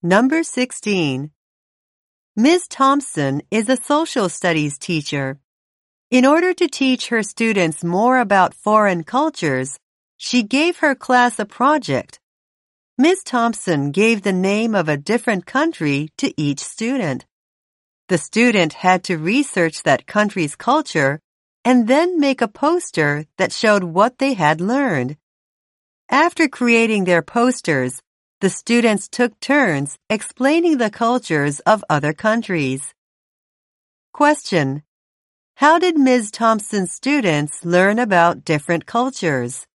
Number 16. Ms. Thompson is a social studies teacher. In order to teach her students more about foreign cultures, she gave her class a project. Ms. Thompson gave the name of a different country to each student. The student had to research that country's culture and then make a poster that showed what they had learned. After creating their posters, the students took turns explaining the cultures of other countries. Question: how did Ms. Thompson's students learn about different cultures?